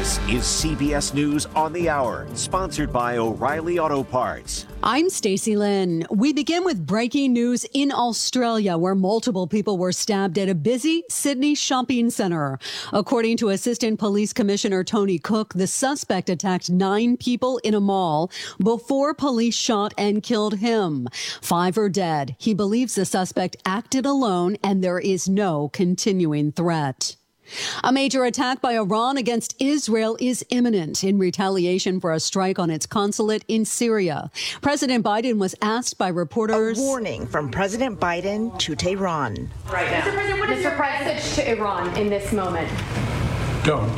This is CBS News on the Hour, sponsored by O'Reilly Auto Parts. I'm Stacey Lynn. We begin with breaking news in Australia, where multiple people were stabbed at a busy Sydney shopping centre. According to Assistant Police Commissioner Tony Cook, the suspect attacked 9 people in a mall before police shot and killed him. 5 are dead. He believes the suspect acted alone and there is no continuing threat. A major attack by Iran against Israel is imminent in retaliation for a strike on its consulate in Syria. President Biden was asked by reporters. A warning from President Biden to Tehran. Right now. Mr. President, what is your message to Iran in this moment? Don't.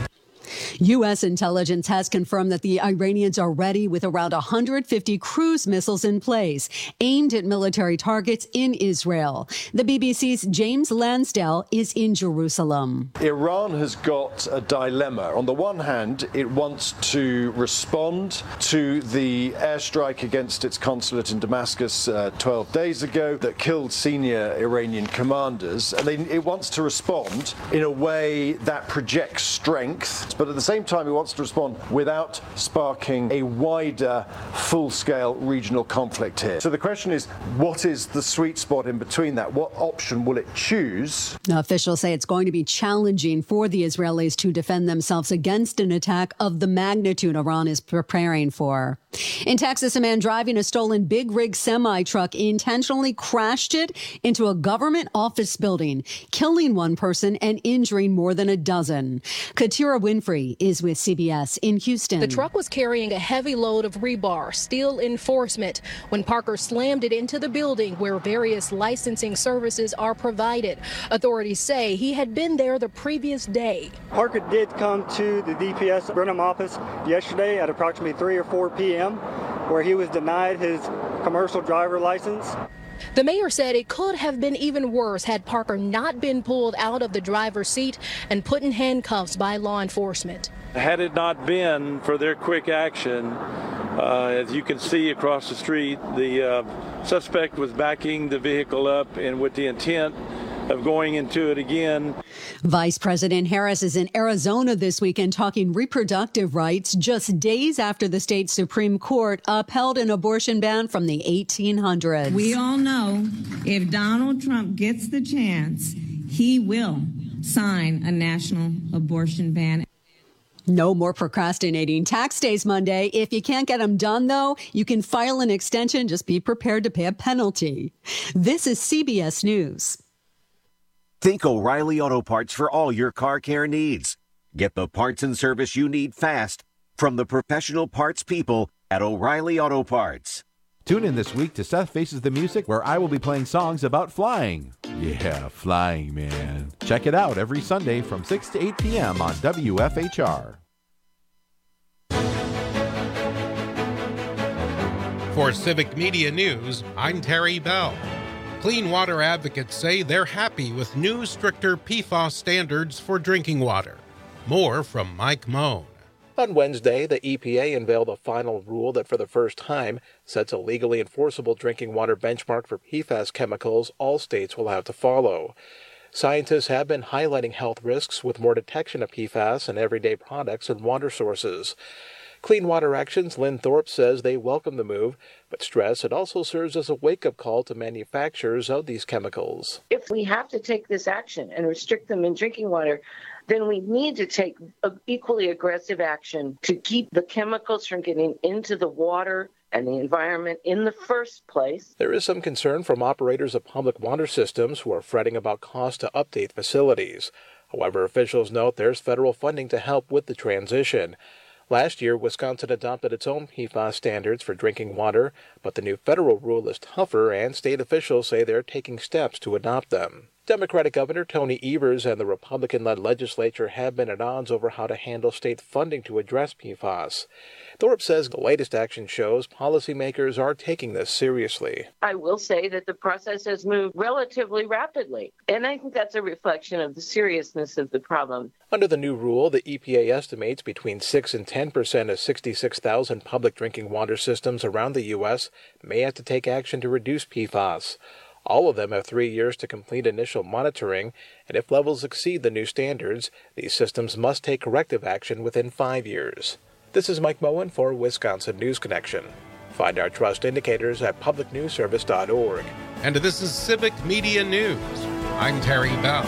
U.S. intelligence has confirmed that the Iranians are ready with around 150 cruise missiles in place aimed at military targets in Israel. The BBC's James Lansdale is in Jerusalem. Iran has got a dilemma. On the one hand, it wants to respond to the airstrike against its consulate in Damascus 12 days ago that killed senior Iranian commanders. And it wants to respond in a way that projects strength, but at the same time, he wants to respond without sparking a wider, full-scale regional conflict here. So the question is, what is the sweet spot in between that? What option will it choose? Officials say it's going to be challenging for the Israelis to defend themselves against an attack of the magnitude Iran is preparing for. In Texas, a man driving a stolen big rig semi-truck intentionally crashed it into a government office building, killing 1 person and injuring more than a dozen. Katira Winfrey is with CBS in Houston. The truck was carrying a heavy load of rebar, steel enforcement, when Parker slammed it into the building where various licensing services are provided. Authorities say he had been there the previous day. Parker did come to the DPS Brenham office yesterday at approximately 3 or 4 p.m. where he was denied his commercial driver license. The mayor said it could have been even worse had Parker not been pulled out of the driver's seat and put in handcuffs by law enforcement. Had it not been for their quick action, as you can see across the street, the suspect was backing the vehicle up and with the intent of going into it again. Vice President Harris is in Arizona this weekend talking reproductive rights just days after the state Supreme Court upheld an abortion ban from the 1800s. We all know if Donald Trump gets the chance, he will sign a national abortion ban. No more procrastinating. Tax day's Monday. If you can't get them done, though, you can file an extension. Just be prepared to pay a penalty. This is CBS News. Think O'Reilly Auto Parts for all your car care needs. Get the parts and service you need fast from the professional parts people at O'Reilly Auto Parts. Tune in this week to Seth Faces the Music, where I will be playing songs about flying. Yeah, flying, man. Check it out every Sunday from 6 to 8 p.m. on WFHR. For Civic Media News, I'm Terry Bell. Clean water advocates say they're happy with new, stricter PFAS standards for drinking water. More from Mike Moan. On Wednesday, the EPA unveiled a final rule that for the first time sets a legally enforceable drinking water benchmark for PFAS chemicals all states will have to follow. Scientists have been highlighting health risks with more detection of PFAS in everyday products and water sources. Clean Water Action's Lynn Thorpe says they welcome the move, but stress it also serves as a wake-up call to manufacturers of these chemicals. If we have to take this action and restrict them in drinking water, then we need to take equally aggressive action to keep the chemicals from getting into the water and the environment in the first place. There is some concern from operators of public water systems who are fretting about costs to update facilities. However, officials note there's federal funding to help with the transition. Last year, Wisconsin adopted its own PFAS standards for drinking water, but the new federal rule is tougher, and state officials say they're taking steps to adopt them. Democratic Governor Tony Evers and the Republican-led legislature have been at odds over how to handle state funding to address PFAS. Thorpe says the latest action shows policymakers are taking this seriously. I will say that the process has moved relatively rapidly, and I think that's a reflection of the seriousness of the problem. Under the new rule, the EPA estimates between 6 and 10% of 66,000 public drinking water systems around the U.S. may have to take action to reduce PFAS. All of them have 3 years to complete initial monitoring, and if levels exceed the new standards, these systems must take corrective action within 5 years. This is Mike Moen for Wisconsin News Connection. Find our trust indicators at publicnewsservice.org. And this is Civic Media News. I'm Terry Bell.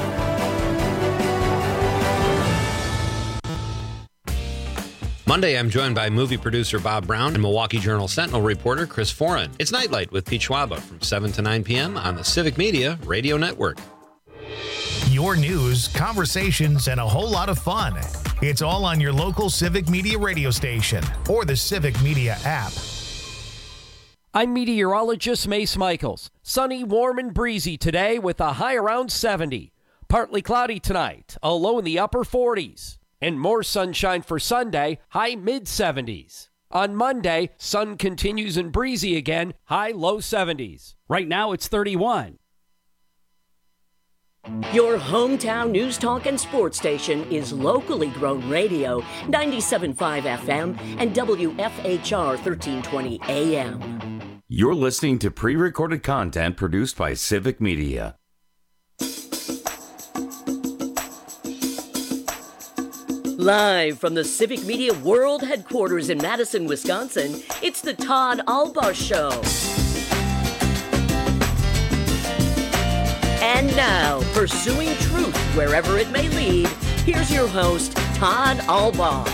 Monday, I'm joined by movie producer Bob Brown and Milwaukee Journal Sentinel reporter Chris Foran. It's Nightlight with Pete Schwaba from 7 to 9 p.m. on the Civic Media Radio Network. Your news, conversations, and a whole lot of fun. It's all on your local Civic Media radio station or the Civic Media app. I'm meteorologist Mace Michaels. Sunny, warm, and breezy today with a high around 70. Partly cloudy tonight, a low in the upper 40s. And more sunshine for Sunday, high mid-70s. On Monday, sun continues and breezy again, high low 70s. Right now it's 31. Your hometown news, talk, and sports station is locally grown radio, 97.5 FM and WFHR 1320 AM. You're listening to pre-recorded content produced by Civic Media. Live from the Civic Media World Headquarters in Madison, Wisconsin, it's the Todd Albaugh Show. And now, pursuing truth wherever it may lead, here's your host, Todd Albaugh.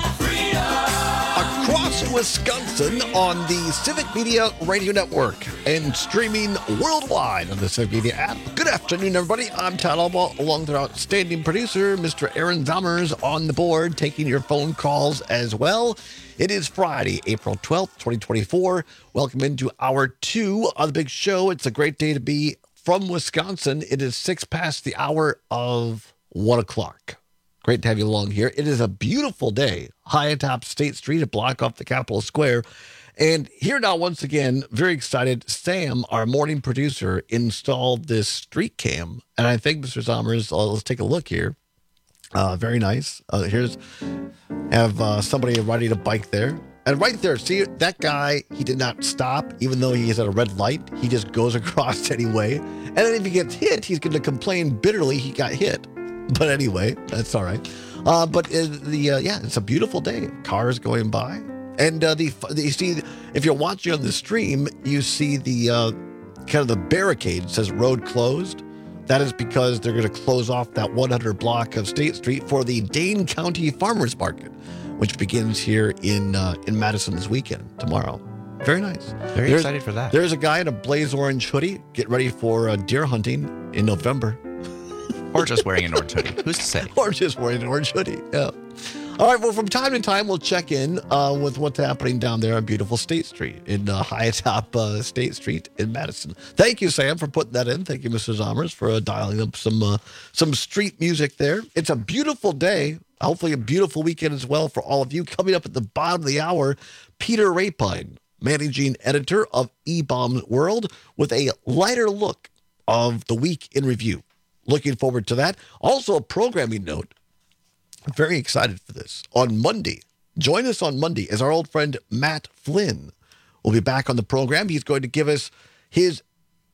Across Wisconsin on the Civic Media Radio Network and streaming worldwide on the Civic Media app. Good afternoon, everybody. I'm Todd Albaugh, along with our outstanding producer, Mr. Aaron Zommers, on the board, taking your phone calls as well. It is Friday, April 12th, 2024. Welcome into Hour 2 of the big show. It's a great day to be from Wisconsin. It is 6 past the hour of 1 o'clock. Great to have you along here. It is a beautiful day, high atop State Street, a block off the Capitol Square. And here now, once again, very excited, Sam, our morning producer, installed this street cam. And I think, Mr. Zommers, let's take a look here. Very nice. Here's somebody riding a bike there. And right there, see that guy, he did not stop, even though he is at a red light. He just goes across anyway. And then if he gets hit, he's going to complain bitterly he got hit. But anyway, that's all right. It's a beautiful day. Cars going by. And you see, if you're watching on the stream, you see the kind of the barricade says road closed. That is because they're going to close off that 100 block of State Street for the Dane County Farmers Market, which begins here in Madison this weekend, tomorrow. Very nice. Very excited for that. There's a guy in a blaze orange hoodie. Get ready for deer hunting in November. Or just wearing an orange hoodie. Who's to say? Or just wearing an orange hoodie, yeah. All right, well, from time to time, we'll check in with what's happening down there on beautiful State Street, in high atop State Street in Madison. Thank you, Sam, for putting that in. Thank you, Mr. Zommers, for dialing up some street music there. It's a beautiful day. Hopefully a beautiful weekend as well for all of you. Coming up at the bottom of the hour, Peter Rapine, managing editor of eBaum's World, with a lighter look of the week in review. Looking forward to that. Also, a programming note. I'm very excited for this. On Monday, join us on Monday as our old friend Matt Flynn will be back on the program. He's going to give us his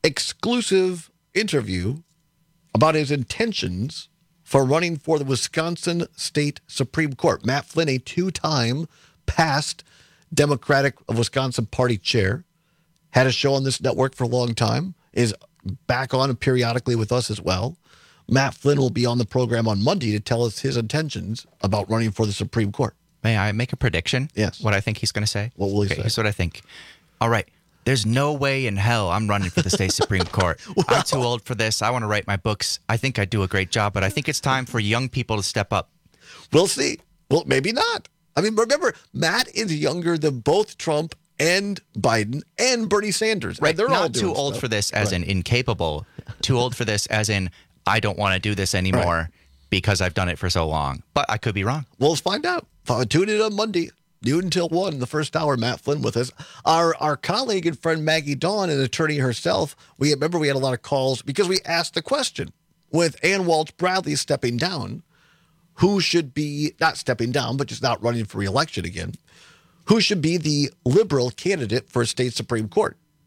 exclusive interview about his intentions for running for the Wisconsin State Supreme Court. Matt Flynn, a two-time past Democratic of Wisconsin Party chair, had a show on this network for a long time, is back on periodically with us as well. Matt Flynn will be on the program on Monday to tell us his intentions about running for the Supreme Court. May I make a prediction? Yes. What I think he's going to say? What will he say? Here's what I think. All right. There's no way in hell I'm running for the state Supreme Court. Well, I'm too old for this. I want to write my books. I think I do a great job, but I think it's time for young people to step up. We'll see. Well, maybe not. I mean, remember, Matt is younger than both Trump and Biden and Bernie Sanders. Right. They're not all doing too old stuff. for this as in incapable. Too old for this as in I don't want to do this anymore because I've done it for so long. But I could be wrong. Well, let's find out. Tune in on Monday. Noon until 1 in the first hour. Matt Flynn with us. Our colleague and friend Maggie Dawn, an attorney herself, we had a lot of calls because we asked the question with Ann Walsh Bradley stepping down, who should be, not stepping down, but just not running for re-election again, who should be the liberal candidate for state Supreme Court?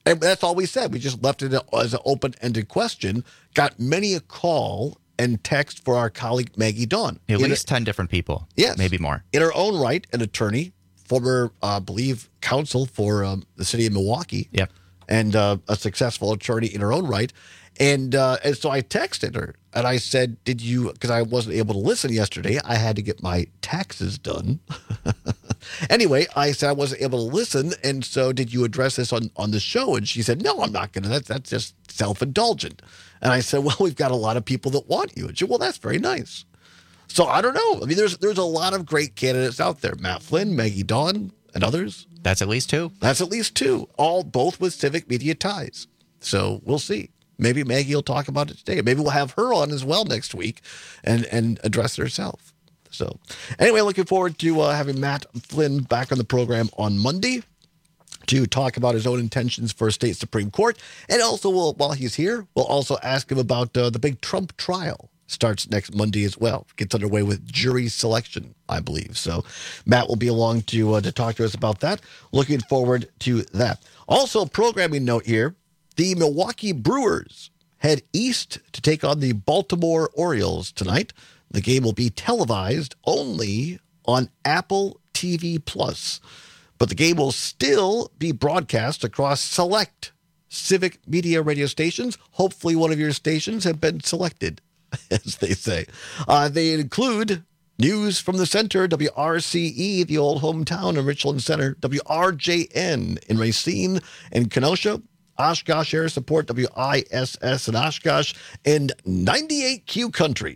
And that's all we said. We just left it as an open-ended question. Got many a call and text for our colleague Maggie Dawn. At least 10 different people. Yes. Maybe more. In her own right, an attorney, former, I believe, counsel for the city of Milwaukee. Yep. And a successful attorney in her own right. And so I texted her and I said, did you, because I wasn't able to listen yesterday, I had to get my taxes done. Anyway, I said I wasn't able to listen. And so did you address this on the show? And she said, no, I'm not going to. That's just self-indulgent. And I said, well, we've got a lot of people that want you. And she said, well, that's very nice. So I don't know. I mean, there's a lot of great candidates out there. Matt Flynn, Maggie Dawn, and others. That's at least 2. That's at least 2, both with civic media ties. So we'll see. Maybe Maggie will talk about it today. Maybe we'll have her on as well next week and address it herself. So anyway, looking forward to having Matt Flynn back on the program on Monday to talk about his own intentions for state Supreme Court. And also, while he's here, we'll also ask him about the big Trump trial. Starts next Monday as well. Gets underway with jury selection, I believe. So Matt will be along to talk to us about that. Looking forward to that. Also, programming note here, the Milwaukee Brewers head east to take on the Baltimore Orioles tonight. The game will be televised only on Apple TV Plus, but the game will still be broadcast across select civic media radio stations. Hopefully one of your stations have been selected, as they say. They include News from the Center, WRCE, the old hometown in Richland Center, WRJN in Racine and Kenosha, Oshkosh Air Support, WISS in Oshkosh, and 98Q Country,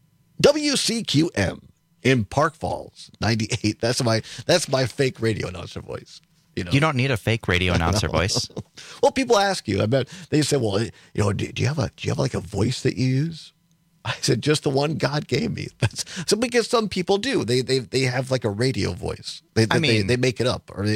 WCQM in Park Falls, 98. That's my fake radio announcer voice. You don't need a fake radio announcer voice. Well, people ask you. I bet they say, "Well, do you have like a voice that you use?" I said, "Just the one God gave me." So because some people do. They have like a radio voice. They make it up, or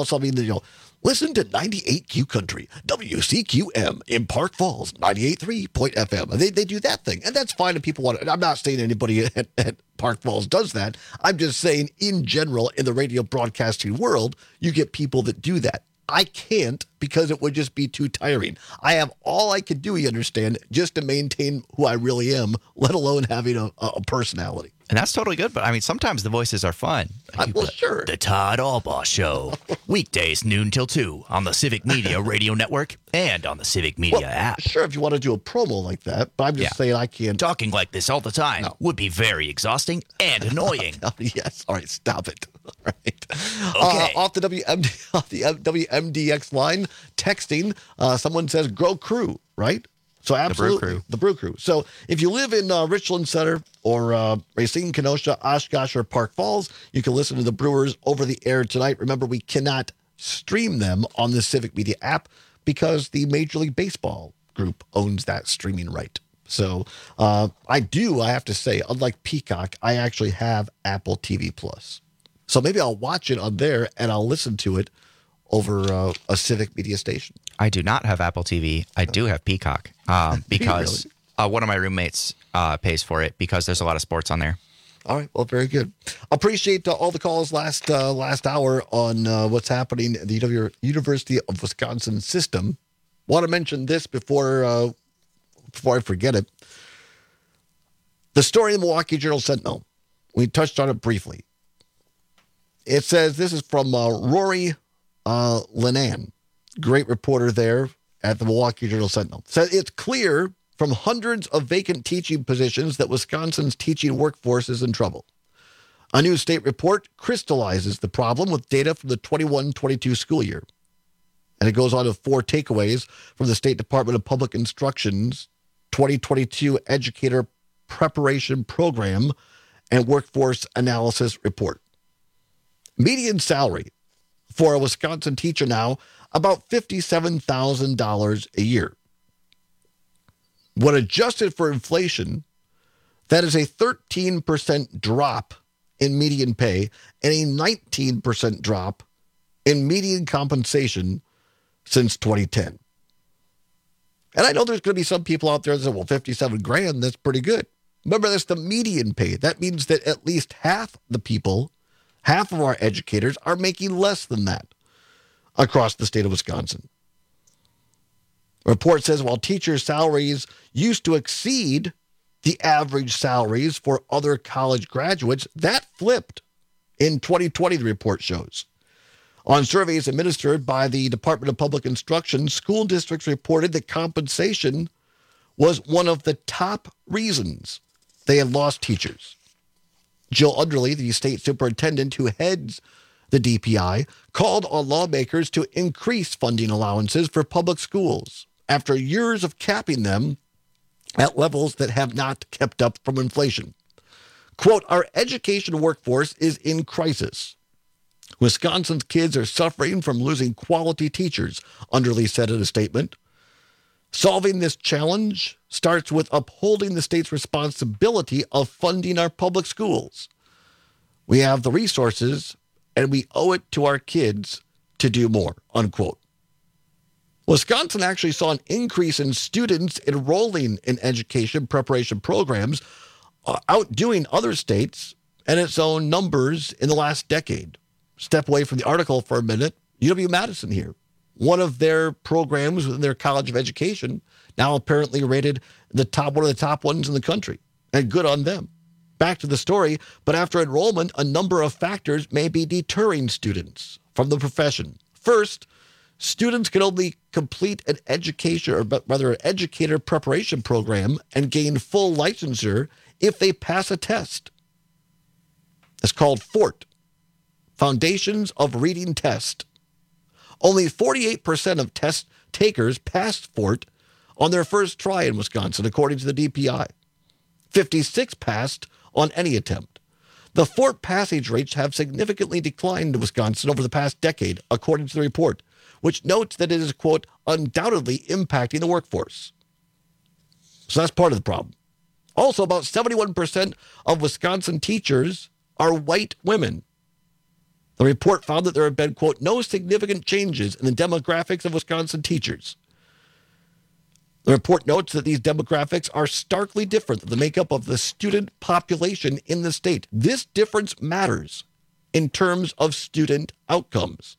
listen to 98Q Country, WCQM in Park Falls, 98.3 FM. They do that thing, and that's fine if people want it. I'm not saying anybody at Park Falls does that. I'm just saying in general, in the radio broadcasting world, you get people that do that. I can't because it would just be too tiring. I have all I could do, you understand, just to maintain who I really am, let alone having a personality. And that's totally good, but I mean, sometimes the voices are fun. Well, sure. The Todd Albaugh Show. Weekdays, noon till 2 on the Civic Media Radio Network and on the Civic Media app. Sure, if you want to do a promo like that, but I'm just saying I can't. Talking like this all the time would be very exhausting and annoying. Yes, all right, stop it. All right. Okay. Off the WMDX line, texting, someone says, grow crew, right? So absolutely, the Brew Crew. So if you live in Richland Center or Racine, Kenosha, Oshkosh, or Park Falls, you can listen to the Brewers over the air tonight. Remember, we cannot stream them on the Civic Media app because the Major League Baseball group owns that streaming right. So I have to say, unlike Peacock, I actually have Apple TV Plus. So maybe I'll watch it on there and I'll listen to it over a Civic Media station. I do not have Apple TV. I do have Peacock because one of my roommates pays for it because there's a lot of sports on there. All right. Well, very good. Appreciate all the calls last hour on what's happening at the University of Wisconsin system. Want to mention this before I forget it. The story in the Milwaukee Journal-Sentinel. We touched on it briefly. It says, this is from Rory Linan, great reporter there at the Milwaukee Journal-Sentinel. Says it's clear from hundreds of vacant teaching positions that Wisconsin's teaching workforce is in trouble. A new state report crystallizes the problem with data from the 21-22 school year. And it goes on to 4 takeaways from the State Department of Public Instruction's 2022 Educator Preparation Program and Workforce Analysis Report. Median salary for a Wisconsin teacher now, about $57,000 a year. When adjusted for inflation, that is a 13% drop in median pay and a 19% drop in median compensation since 2010. And I know there's going to be some people out there that say, well, $57,000, that's pretty good. Remember, that's the median pay. That means that at least half of our educators are making less than that across the state of Wisconsin. The report says while teachers' salaries used to exceed the average salaries for other college graduates, that flipped in 2020, the report shows. On surveys administered by the Department of Public Instruction, school districts reported that compensation was one of the top reasons they had lost teachers. Jill Underley, the state superintendent who heads the DPI, called on lawmakers to increase funding allowances for public schools after years of capping them at levels that have not kept up from inflation. Quote, our education workforce is in crisis. Wisconsin's kids are suffering from losing quality teachers, Underley said in a statement. Solving this challenge starts with upholding the state's responsibility of funding our public schools. We have the resources, and we owe it to our kids to do more, unquote. Wisconsin actually saw an increase in students enrolling in education preparation programs, outdoing other states and its own numbers in the last decade. Step away from the article for a minute. UW-Madison here. One of their programs within their College of Education, now apparently rated one of the top ones in the country. And good on them. Back to the story, but after enrollment, a number of factors may be deterring students from the profession. First, students can only complete an education, or rather an educator preparation program and gain full licensure if they pass a test. It's called FORT, Foundations of Reading Test. Only 48% of test takers passed FORT on their first try in Wisconsin, according to the DPI. 56 passed on any attempt. The FORT passage rates have significantly declined in Wisconsin over the past decade, according to the report, which notes that it is, quote, undoubtedly impacting the workforce. So that's part of the problem. Also, about 71% of Wisconsin teachers are white women. The report found that there have been, quote, no significant changes in the demographics of Wisconsin teachers. The report notes that these demographics are starkly different than the makeup of the student population in the state. This difference matters in terms of student outcomes.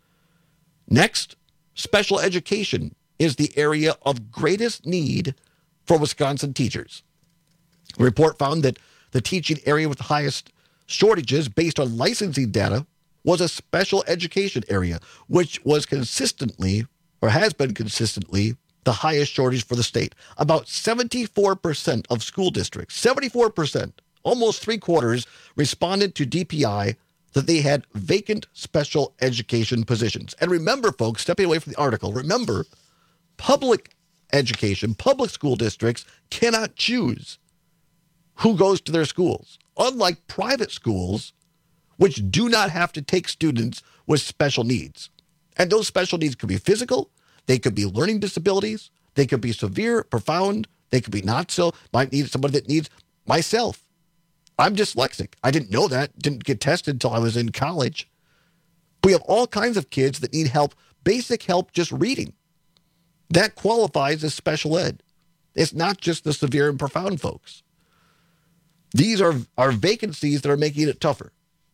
Next, special education is the area of greatest need for Wisconsin teachers. The report found that the teaching area with the highest shortages based on licensing data was a special education area, which was consistently, or has been consistently, the highest shortage for the state. About 74% of school districts, 74%, almost three-quarters, responded to DPI that they had vacant special education positions. And remember, folks, stepping away from the article, remember, public education, public school districts cannot choose who goes to their schools, unlike private schools, which do not have to take students with special needs. And those special needs could be physical, they could be learning disabilities, they could be severe, profound, they could be not so. Might need somebody that needs myself. I'm dyslexic. I didn't know that, didn't get tested until I was in college. We have all kinds of kids that need help, basic help just reading. That qualifies as special ed. It's not just the severe and profound folks. These are vacancies that are making it tougher.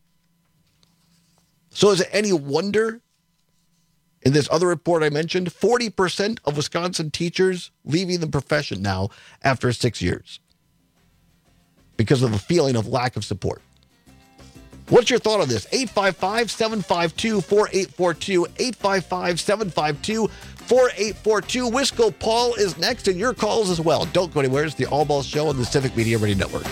So is it any wonder in this other report I mentioned, 40% of Wisconsin teachers leaving the profession now after 6 years because of a feeling of lack of support? What's your thought on this? 855-752-4842, 855-752-4842. Wisco Paul is next, and your calls as well. Don't go anywhere. It's the All Balls Show on the Civic Media Radio Network.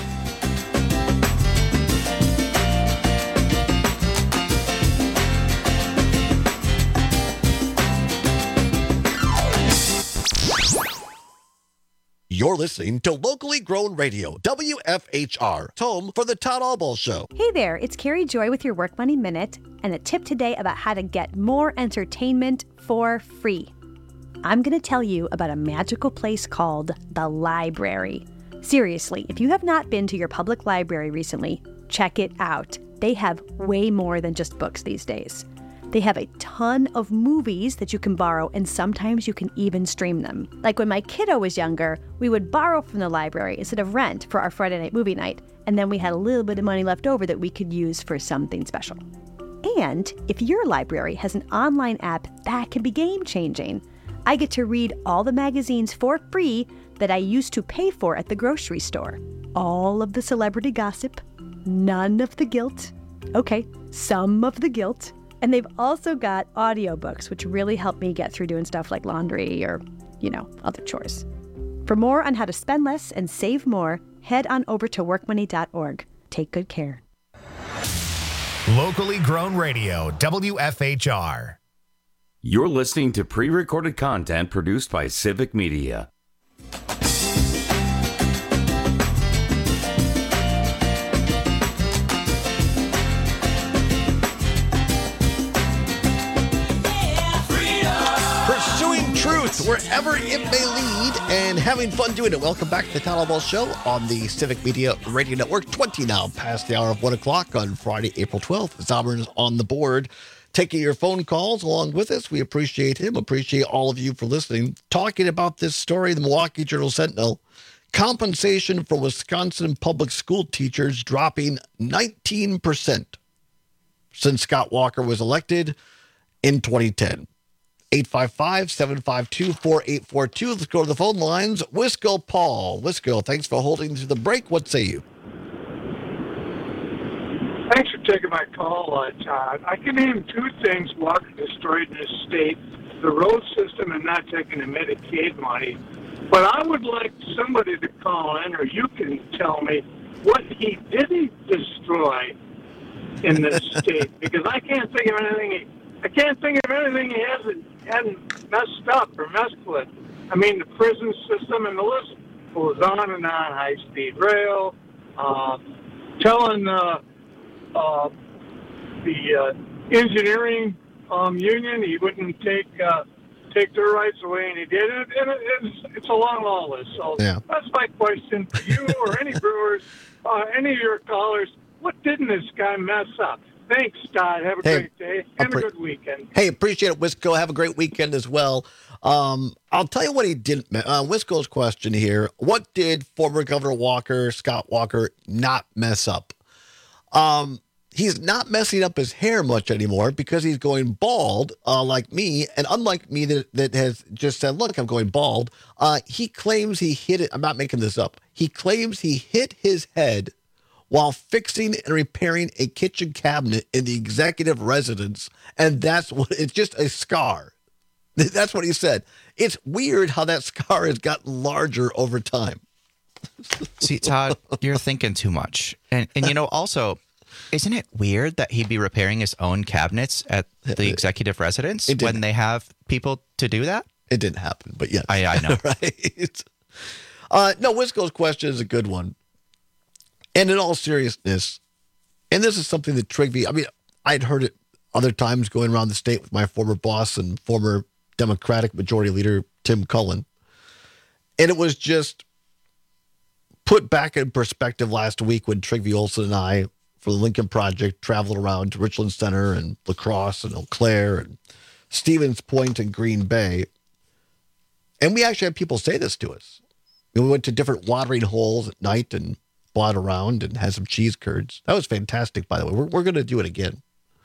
You're listening to locally grown radio, WFHR, home for the Todd Allball Show. Hey there, it's Carrie Joy with your Work Money Minute, and a tip today about how to get more entertainment for free. I'm going to tell you about a magical place called the library. Seriously, if you have not been to your public library recently, check it out. They have way more than just books these days. They have a ton of movies that you can borrow, and sometimes you can even stream them. Like when my kiddo was younger, we would borrow from the library instead of rent for our Friday night movie night, and then we had a little bit of money left over that we could use for something special. And if your library has an online app, that can be game-changing. I get to read all the magazines for free that I used to pay for at the grocery store. All of the celebrity gossip, none of the guilt. Okay, some of the guilt. And they've also got audiobooks, which really help me get through doing stuff like laundry or, other chores. For more on how to spend less and save more, head on over to workmoney.org. Take good care. Locally grown radio, WFHR. You're listening to pre-recorded content produced by Civic Media. Pursuing truth wherever it may lead and having fun doing it. Welcome back to the Town Hall Ball Show on the Civic Media Radio Network. 20 now past the hour of 1 o'clock on Friday, April 12th. Zauber's on the board, taking your phone calls along with us. We appreciate him. Appreciate all of you for listening. Talking about this story, the Milwaukee Journal-Sentinel. Compensation for Wisconsin public school teachers dropping 19% since Scott Walker was elected in 2010. 855-752-4842. Let's go to the phone lines. Wisco Paul. Wisco, thanks for holding through the break. What say you? Thanks for taking my call, Todd. I can name two things Walker destroyed in this state: the road system and not taking the Medicaid money. But I would like somebody to call in, or you can tell me what he didn't destroy in this state, because I can't think of anything. He hadn't messed up or messed with. I mean, the prison system, and the list goes on and on. High-speed rail, telling the engineering union he wouldn't take their rights away, and he did it. And it's a long list. So That's my question for you or any brewers, any of your callers. What didn't this guy mess up? Thanks, Todd. Have a great day and a good weekend. Hey, appreciate it, Wisco. Have a great weekend as well. I'll tell you what he didn't. Wisco's question here: what did former Governor Walker, Scott Walker, not mess up? He's not messing up his hair much anymore because he's going bald, like me. And unlike me that has just said, look, I'm going bald, he claims he hit it. I'm not making this up. He claims he hit his head while fixing and repairing a kitchen cabinet in the executive residence. And it's just a scar. That's what he said. It's weird how that scar has gotten larger over time. See, Todd, you're thinking too much. And also, isn't it weird that he'd be repairing his own cabinets at the executive residence when they have people to do that? It didn't happen, but yes. I know. Right? No, Wisco's question is a good one. And in all seriousness, and this is something that Trigby, I'd heard it other times going around the state with my former boss and former Democratic Majority Leader, Tim Cullen. And it was just put back in perspective last week when Trigby Olson and I, for the Lincoln Project, traveled around to Richland Center and La Crosse and Eau Claire and Stevens Point and Green Bay. And we actually had people say this to us. We went to different watering holes at night and bought around and had some cheese curds. That was fantastic, by the way. We're going to do it again.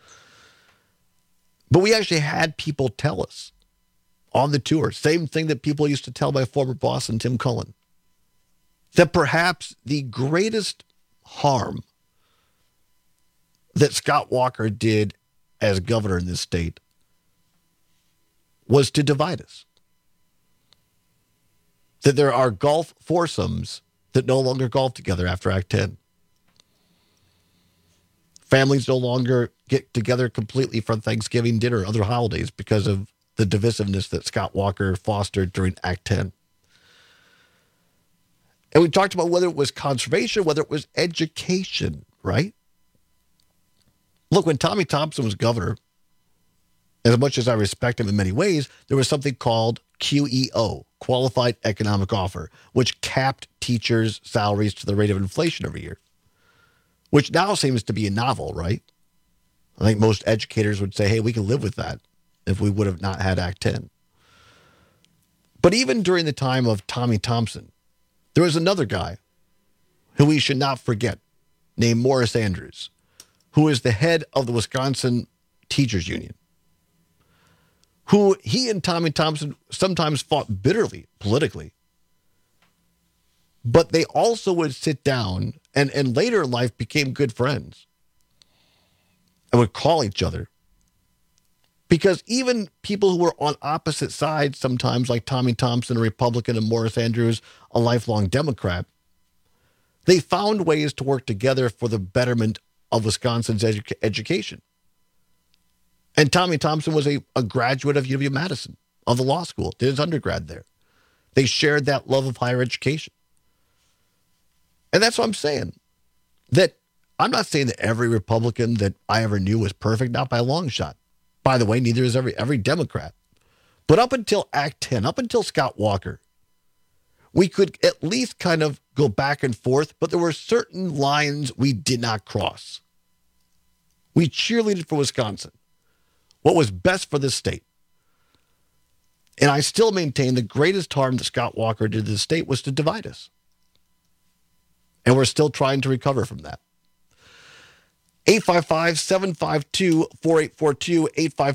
But we actually had people tell us on the tour, same thing that people used to tell my former boss and Tim Cullen, that perhaps the greatest harm that Scott Walker did as governor in this state was to divide us. That there are golf foursomes that no longer golf together after Act 10. Families no longer get together completely for Thanksgiving dinner or other holidays because of the divisiveness that Scott Walker fostered during Act 10. And we talked about whether it was conservation, whether it was education, right? Look, when Tommy Thompson was governor, as much as I respect him in many ways, there was something called QEO, Qualified Economic Offer, which capped teachers' salaries to the rate of inflation every year, which now seems to be a novel, right? I think most educators would say, hey, we can live with that if we would have not had Act 10. But even during the time of Tommy Thompson, there was another guy who we should not forget, named Morris Andrews, who is the head of the Wisconsin Teachers Union. who he and Tommy Thompson sometimes fought bitterly politically. But they also would sit down and later in life became good friends and would call each other. Because even people who were on opposite sides sometimes, like Tommy Thompson, a Republican, and Morris Andrews, a lifelong Democrat, they found ways to work together for the betterment of Wisconsin's education. And Tommy Thompson was a graduate of UW-Madison, of the law school, did his undergrad there. They shared that love of higher education. And that's what I'm saying. That I'm not saying that every Republican that I ever knew was perfect, not by a long shot. By the way, neither is every Democrat. But up until Act 10, up until Scott Walker, we could at least kind of go back and forth, but there were certain lines we did not cross. We cheerleaded for Wisconsin, what was best for this state. And I still maintain the greatest harm that Scott Walker did to the state was to divide us. And we're still trying to recover from that. 855-752-4842,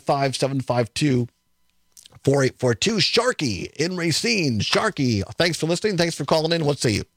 855-752-4842. Sharky in Racine. Sharky, thanks for listening. Thanks for calling in. What say you?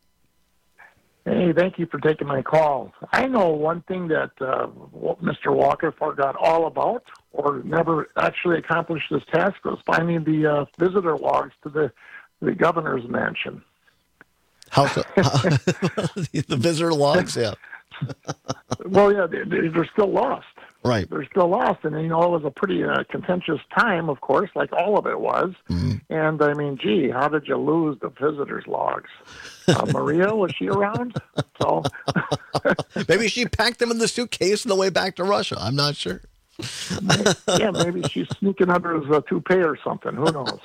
Hey, thank you for taking my call. I know one thing that Mr. Walker forgot all about or never actually accomplished this task was finding the visitor logs to the governor's mansion. How so? The visitor logs, yeah. Well, yeah, they're still lost. Right. They're still lost. And, it was a pretty contentious time, of course, like all of it was. Mm-hmm. And, gee, how did you lose the visitors' logs? Maria, was she around? So maybe she packed them in the suitcase on the way back to Russia. I'm not sure. Yeah, maybe she's sneaking under his toupee or something. Who knows?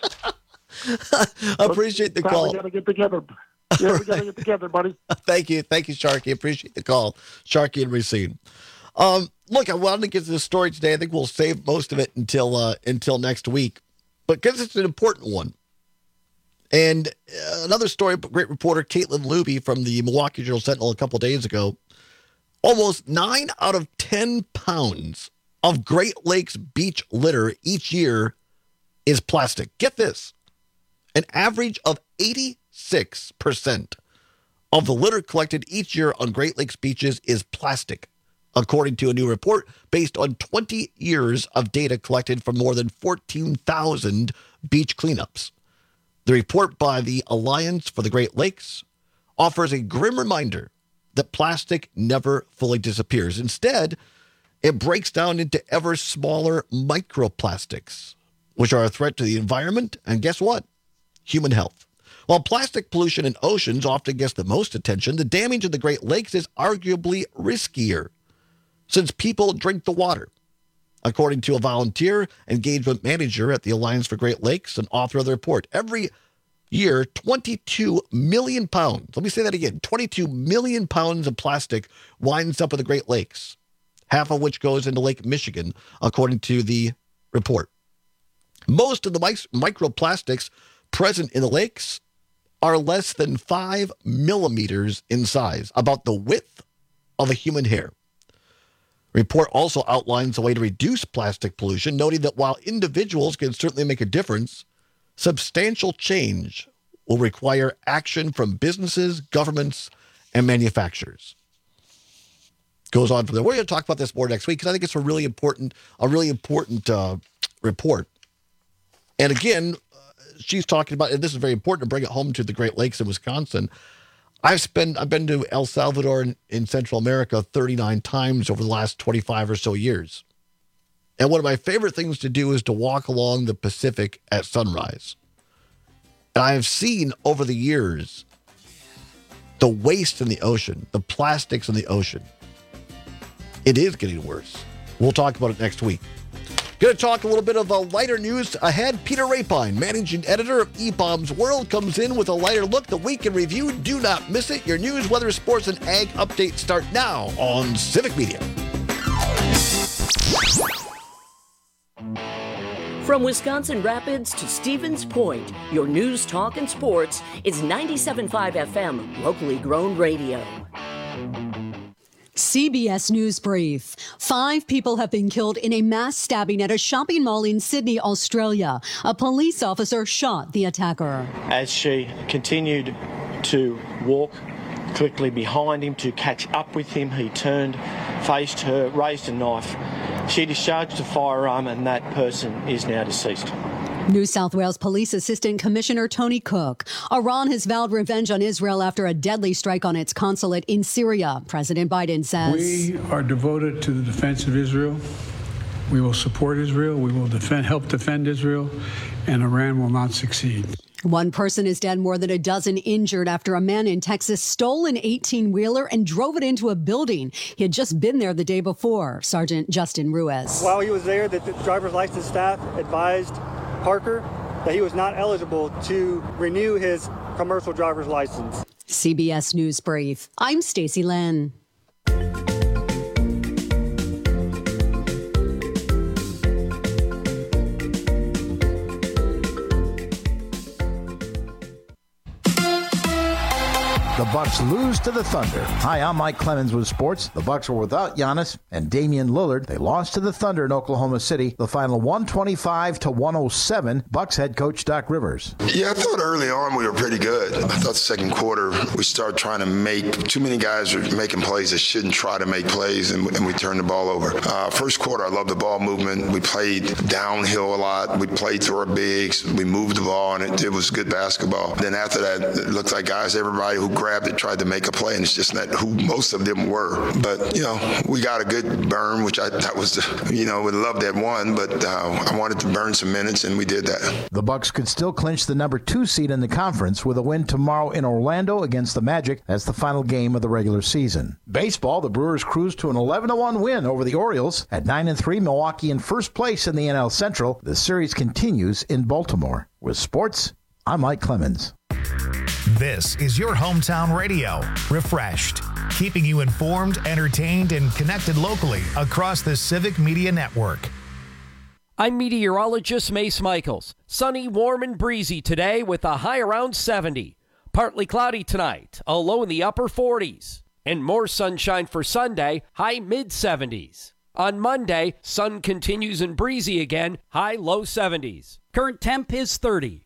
I appreciate the call. We got to get together. Yeah, we got to get together, buddy. Thank you, Sharky. Appreciate the call, Sharky and Racine. Look, I wanted to get to this story today. I think we'll save most of it until next week, but because it's an important one. And another story, great reporter Caitlin Luby from the Milwaukee Journal-Sentinel a couple of days ago. Almost 9 out of 10 pounds of Great Lakes beach litter each year is plastic. Get this, an average of 86% of the litter collected each year on Great Lakes beaches is plastic, according to a new report based on 20 years of data collected from more than 14,000 beach cleanups. The report by the Alliance for the Great Lakes offers a grim reminder that plastic never fully disappears. Instead, it breaks down into ever smaller microplastics, which are a threat to the environment and, guess what? Human health. While plastic pollution in oceans often gets the most attention, the damage in the Great Lakes is arguably riskier since people drink the water. According to a volunteer engagement manager at the Alliance for Great Lakes and author of the report, every year, 22 million pounds, let me say that again, 22 million pounds of plastic winds up in the Great Lakes, half of which goes into Lake Michigan, according to the report. Most of the microplastics present in the lakes are less than 5 millimeters in size, about the width of a human hair. The report also outlines a way to reduce plastic pollution, noting that while individuals can certainly make a difference, substantial change will require action from businesses, governments, and manufacturers. Goes on from there. We're going to talk about this more next week because I think it's a really important report. And again, she's talking about, and this is very important to bring it home to the Great Lakes in Wisconsin. I've been to El Salvador in Central America 39 times over the last 25 or so years. And one of my favorite things to do is to walk along the Pacific at sunrise. And I have seen over the years the waste in the ocean, the plastics in the ocean. It is getting worse. We'll talk about it next week. Going to talk a little bit of lighter news ahead. Peter Rapine, managing editor of E-Bombs World, comes in with a lighter look. The week in review. Do not miss it. Your news, weather, sports, and ag updates start now on Civic Media. From Wisconsin Rapids to Stevens Point, your news, talk, and sports is 97.5 FM, locally grown radio. CBS News Brief. 5 people have been killed in a mass stabbing at a shopping mall in Sydney, Australia. A police officer shot the attacker. As she continued to walk quickly behind him to catch up with him, he turned, faced her, raised a knife. She discharged a firearm and that person is now deceased. New South Wales Police Assistant Commissioner Tony Cook. Iran has vowed revenge on Israel after a deadly strike on its consulate in Syria. President Biden says, "We are devoted to the defense of Israel. We will support Israel. We will help defend Israel, and Iran will not succeed." 1 person is dead, more than a dozen injured after a man in Texas stole an 18-wheeler and drove it into a building. He had just been there the day before. Sergeant Justin Ruiz. While he was there, the driver's license staff advised Parker that he was not eligible to renew his commercial driver's license. CBS News Brief. I'm Stacey Lynn. The Bucks lose to the Thunder. Hi, I'm Mike Clemens with sports. The Bucks were without Giannis and Damian Lillard. They lost to the Thunder in Oklahoma City. The final 125-107. Bucks head coach Doc Rivers. Yeah, I thought early on we were pretty good. I thought the second quarter we started trying to make too many guys were making plays that shouldn't try to make plays, and we turned the ball over. First quarter, I loved the ball movement. We played downhill a lot. We played through our bigs. We moved the ball, and it was good basketball. Then after that, it looked like guys, everybody who grabbed it tried to make a play, and it's just not who most of them were. But, we got a good burn, which I thought was, would love that one, but I wanted to burn some minutes, and we did that. The Bucks could still clinch the number 2 seed in the conference with a win tomorrow in Orlando against the Magic. That's the final game of the regular season. Baseball, the Brewers cruised to an 11-1 win over the Orioles. At 9-3, Milwaukee in first place in the NL Central. The series continues in Baltimore. With sports, I'm Mike Clemens. This is your hometown radio, Refreshed, keeping you informed, entertained, and connected locally across the Civic Media Network. I'm meteorologist Mace Michaels. Sunny, warm, and breezy today with a high around 70. Partly cloudy tonight, a low in the upper 40s. And more sunshine for Sunday, high mid-70s. On Monday, sun continues and breezy again, high low 70s. Current temp is 30.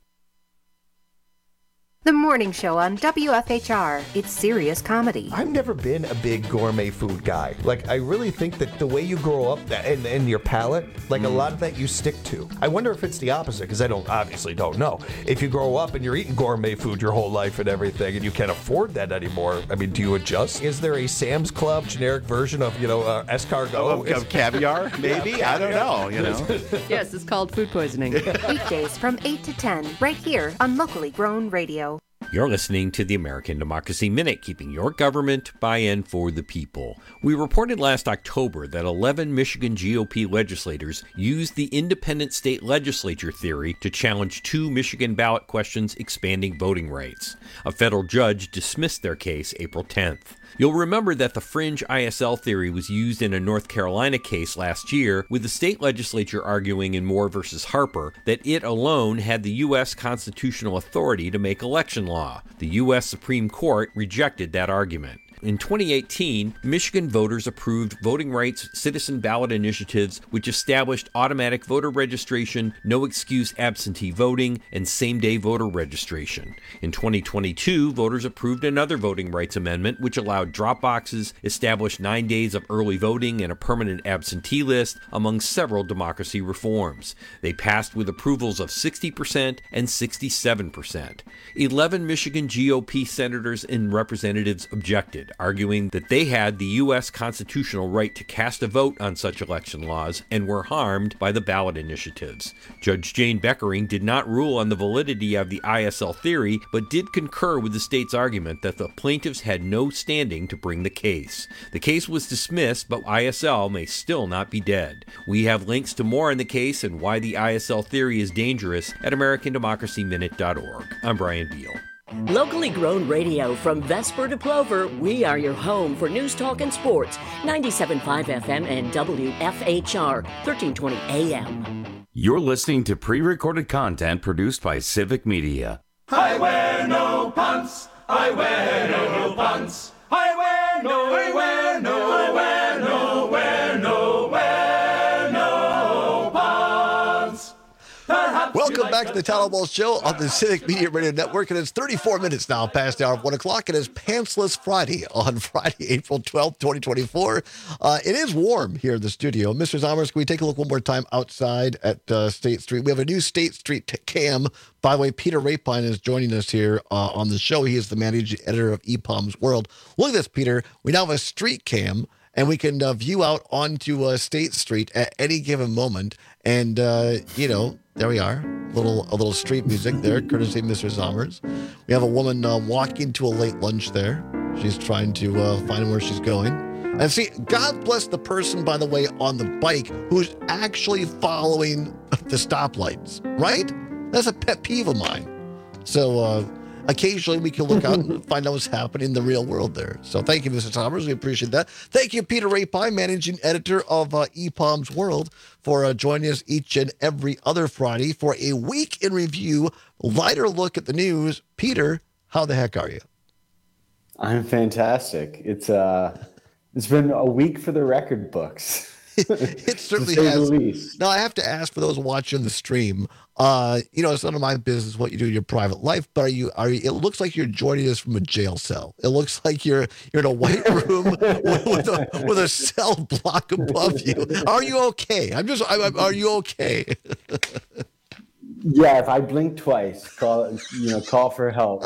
The morning show on WFHR. It's serious comedy. I've never been a big gourmet food guy. I really think that the way you grow up and your palate, a lot of that you stick to. I wonder if it's the opposite, because I obviously don't know. If you grow up and you're eating gourmet food your whole life and everything, and you can't afford that anymore, do you adjust? Is there a Sam's Club generic version of, escargot? Of caviar, maybe? Yeah, I don't know, Yes, it's called food poisoning. Weekdays from 8 to 10, right here on Locally Grown Radio. You're listening to the American Democracy Minute, keeping your government by and for the people. We reported last October that 11 Michigan GOP legislators used the independent state legislature theory to challenge 2 Michigan ballot questions expanding voting rights. A federal judge dismissed their case April 10th. You'll remember that the fringe ISL theory was used in a North Carolina case last year, with the state legislature arguing in Moore versus Harper that it alone had the U.S. constitutional authority to make election law. The U.S. Supreme Court rejected that argument. In 2018, Michigan voters approved voting rights citizen ballot initiatives which established automatic voter registration, no-excuse absentee voting, and same-day voter registration. In 2022, voters approved another voting rights amendment which allowed drop boxes, established 9 days of early voting, and a permanent absentee list, among several democracy reforms. They passed with approvals of 60% and 67%. 11 Michigan GOP senators and representatives objected, arguing that they had the U.S. constitutional right to cast a vote on such election laws and were harmed by the ballot initiatives. Judge Jane Beckering did not rule on the validity of the ISL theory, but did concur with the state's argument that the plaintiffs had no standing to bring the case. The case was dismissed, but ISL may still not be dead. We have links to more on the case and why the ISL theory is dangerous at AmericanDemocracyMinute.org. I'm Brian Beal. Locally grown radio from Vesper to Plover, we are your home for news, talk, and sports. 97.5 FM and WFHR, 1320 AM. You're listening to pre-recorded content produced by Civic Media. I wear no pants. I wear no pants. I wear no Welcome back to the Tyler Ball Show on the Civic Media Radio Network. And it's 34 minutes now past the hour of 1 o'clock. It is Pantsless Friday on Friday, April 12th, 2024. It is warm here in the studio. Mr. Zommers, can we take a look one more time outside at State Street? We have a new State Street cam. By the way, Peter Rapine is joining us here on the show. He is the managing editor of EPOM's World. Look at this, Peter. We now have a street cam, and we can view out onto State Street at any given moment. And, there we are. A little street music there, courtesy of Mr. Zommers. We have a woman walking to a late lunch there. She's trying to find where she's going. And see, God bless the person, by the way, on the bike who's actually following the stoplights, right? That's a pet peeve of mine. So occasionally we can look out and find out what's happening in the real world there. So thank you, Mr. Zommers. We appreciate that. Thank you, Peter Rapine, managing editor of EPOM's World, for joining us each and every other Friday for a week in review, lighter look at the news. Peter, how the heck are you? I'm fantastic. It's been a week for the record books. It certainly has. Now, I have to ask for those watching the stream, it's none of my business what you do in your private life, but it looks like you're joining us from a jail cell. It looks like you're in a white room with a cell block above you. Are you okay? Are you okay? Yeah, if I blink twice, call for help.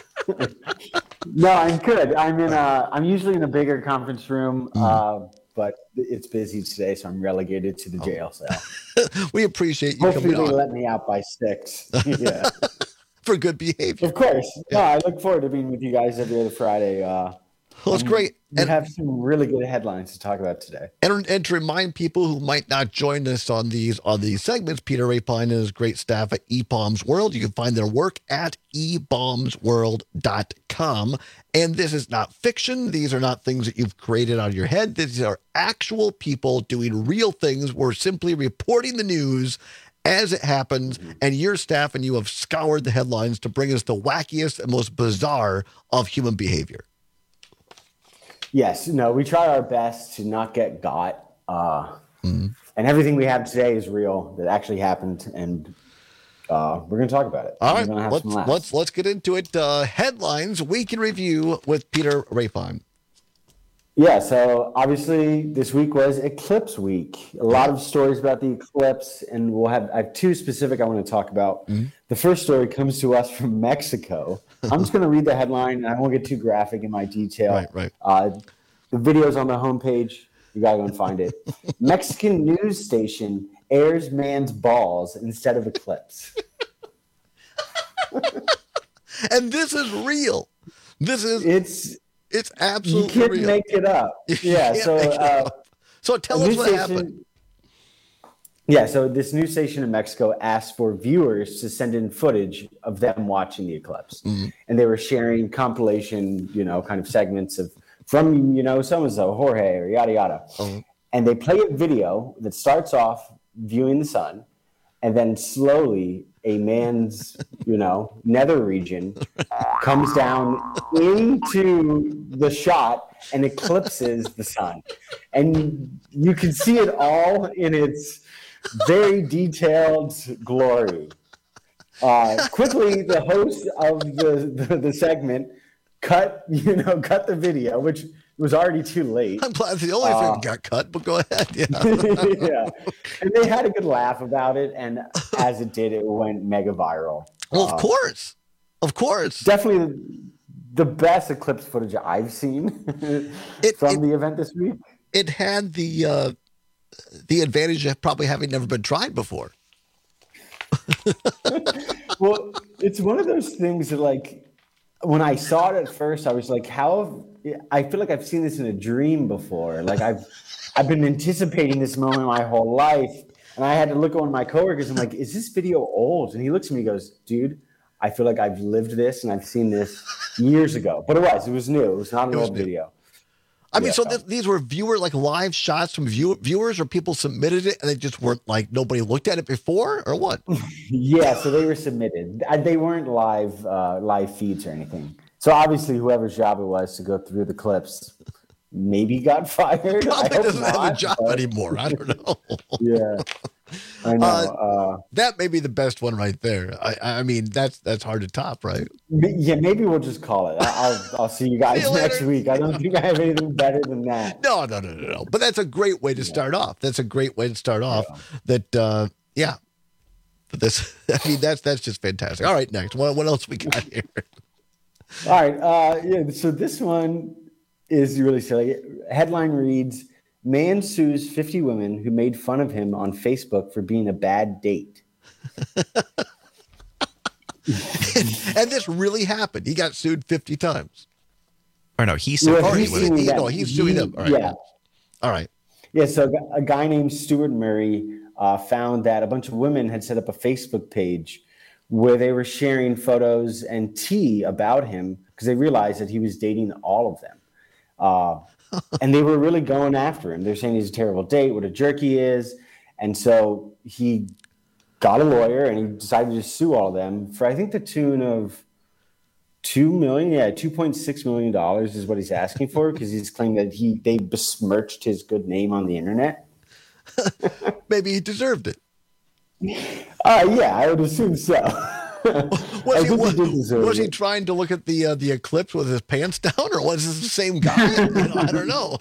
No, I'm good. I'm usually in a bigger conference room, but it's busy today, so I'm relegated to the jail cell. We appreciate you Hopefully coming on. They let me out by 6. Yeah. For good behavior. Of course. Yeah. No, I look forward to being with you guys every other Friday. Well, it's great. We have some really good headlines to talk about today. And to remind people who might not join us on these segments, Peter Rapine and his great staff at EPOM's World. You can find their work at ebombsworld.com. And this is not fiction. These are not things that you've created out of your head. These are actual people doing real things. We're simply reporting the news as it happens, and your staff and you have scoured the headlines to bring us the wackiest and most bizarre of human behavior. Yes, no, we try our best to not get got. And everything we have today is real, that actually happened, and we're going to talk about it. All right, let's get into it. Headlines, week in review with Peter Rapine. Yeah, so obviously this week was Eclipse Week. A lot of stories about the eclipse, and I have two specific I want to talk about. The first story comes to us from Mexico. I'm just going to read the headline, and I won't get too graphic in my detail. Right. The video's on the homepage. You got to go and find it. Mexican news station airs man's balls instead of eclipse. And this is real. It's absolutely real. You can't real. make it up. Yeah, so tell us what happened. Yeah, so this news station in Mexico asked for viewers to send in footage of them watching the eclipse. And they were sharing compilation, kind of segments from so-and-so, Jorge, or yada, yada. And they play a video that starts off viewing the sun, and then slowly a man's, nether region comes down into the shot and eclipses the sun. And you can see it all in its very detailed glory. Quickly, the host of the segment cut the video, which was already too late. I'm glad the only thing that got cut, but go ahead. Yeah. Yeah. And they had a good laugh about it, and as it did, it went mega viral. Well, of course. Definitely the best eclipse footage I've seen from the event this week. It had the advantage of probably having never been tried before. Well, it's one of those things that, when I saw it at first, I was like, I feel like I've seen this in a dream before. Like I've been anticipating this moment my whole life. And I had to look at one of my coworkers. I'm like, is this video old? And he looks at me and goes, dude, I feel like I've lived this and I've seen this years ago. But it was new. It was not an old video. I mean, so these were live shots from viewers, or people submitted it and they just weren't nobody looked at it before, or what? Yeah, so they were submitted. They weren't live feeds or anything. So obviously, whoever's job it was to go through the clips maybe got fired. Probably doesn't have a job anymore. I don't know. Yeah. I know. That may be the best one right there. I mean, that's hard to top, right? Yeah, maybe we'll just call it. I'll see you guys next week. I don't think I have anything better than that. No. But that's a great way to start off. That's a great way to start off. That, yeah. But this, I mean, that's just fantastic. All right, next. What else we got here? All right. Yeah. So this one is really silly. Headline reads: Man sues 50 women who made fun of him on Facebook for being a bad date. And this really happened. He got sued 50 times. Or no, he's suing he's suing them. All right. Yeah. All right. Yeah. So a guy named Stuart Murray found that a bunch of women had set up a Facebook page where they were sharing photos and tea about him because they realized that he was dating all of them. And they were really going after him. They're saying he's a terrible date, what a jerk he is. And so he got a lawyer and he decided to sue all of them for, I think, the tune of $2 million. Yeah, $2.6 million is what he's asking for because he's claiming that they besmirched his good name on the internet. Maybe he deserved it. Yeah, I would assume so. Was he trying to look at the eclipse with his pants down, or was this the same guy? I don't know.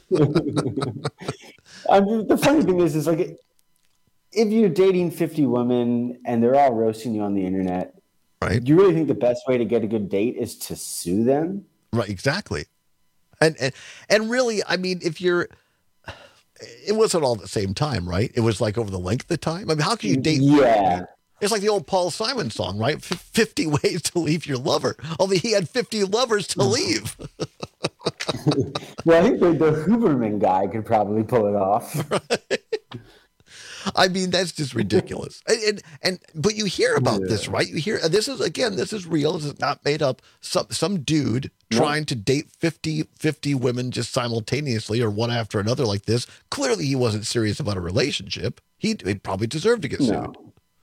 I mean, the funny thing is like if you're dating 50 women and they're all roasting you on the internet, right? Do you really think the best way to get a good date is to sue them? Right, exactly. And really, I mean, it wasn't all at the same time, right? It was like over the length of time. I mean, how can you date? Yeah. It's like the old Paul Simon song, right? 50 ways to leave your lover. Only he had 50 lovers to leave. Well, I think the Huberman guy could probably pull it off. Right. I mean, that's just ridiculous. But you hear about this, right? You hear this is real. This is not made up. Some dude trying to date 50 women just simultaneously or one after another like this. Clearly, he wasn't serious about a relationship. He probably deserved to get sued.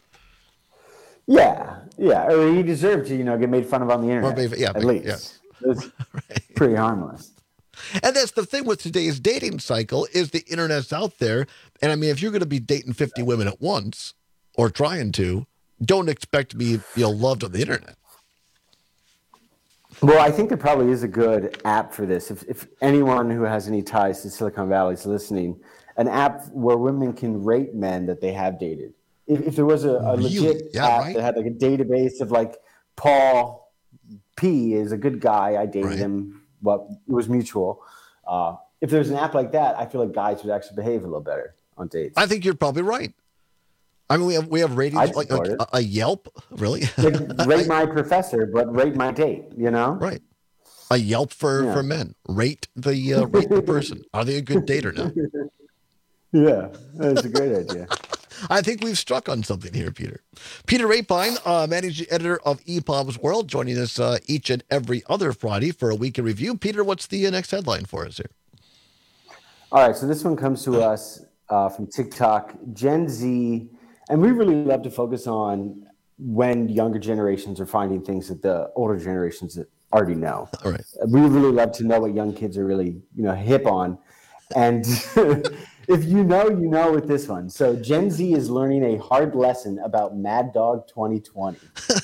Yeah, or he deserved to, get made fun of on the internet. At least. Yeah. It's pretty harmless. And that's the thing with today's dating cycle is the internet's out there. And I mean, if you're going to be dating 50 women at once or trying to, don't expect to be loved on the internet. Well, I think there probably is a good app for this. If anyone who has any ties to Silicon Valley is listening, an app where women can rate men that they have dated. If there was a legit app that had like a database of like Paul P is a good guy, I dated him. Well, it was mutual. If there's an app like that, I feel like guys would actually behave a little better on dates. I think you're probably right. I mean, we have ratings like a Yelp, really. Like, rate my professor, but rate my date. Right. A Yelp for men. Rate the person. Are they a good date or not? Yeah, that's a great idea. I think we've struck on something here, Peter. Peter Rapine, managing editor of EPOM's World, joining us each and every other Friday for a week in review. Peter, what's the next headline for us here? All right, so this one comes to us from TikTok, Gen Z, and we really love to focus on when younger generations are finding things that the older generations already know. All right. We really love to know what young kids are really, hip on. And if you know with this one. So Gen Z is learning a hard lesson about Mad Dog 2020.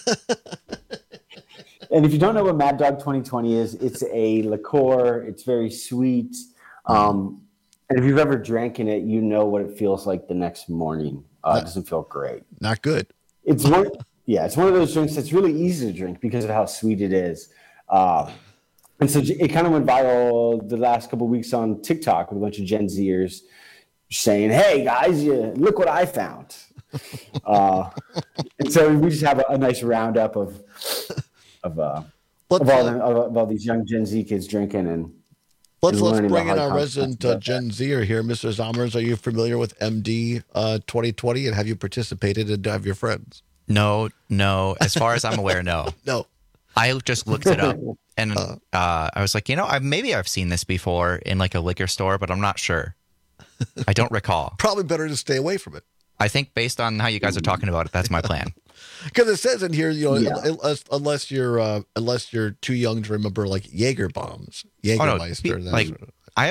And if you don't know what Mad Dog 2020 is, it's a liqueur. It's very sweet. And if you've ever drank in it, you know what it feels like the next morning. It doesn't feel great. Not good. It's one of those drinks that's really easy to drink because of how sweet it is. And so it kind of went viral the last couple of weeks on TikTok with a bunch of Gen Zers saying, "Hey guys, look what I found." And so we just have a nice roundup of all these young Gen Z kids drinking and. Let's bring in our resident Gen Zer here, Mr. Zommers. Are you familiar with MD 2020, and have you participated and have your friends? No. As far as I'm aware, no. No. I just looked it up, and I was like, maybe I've seen this before in like a liquor store, but I'm not sure. I don't recall. Probably better to stay away from it. I think based on how you guys are talking about it, that's my plan. Because it says in here, unless you're too young to remember like Jaeger bombs, Jägermeister. I have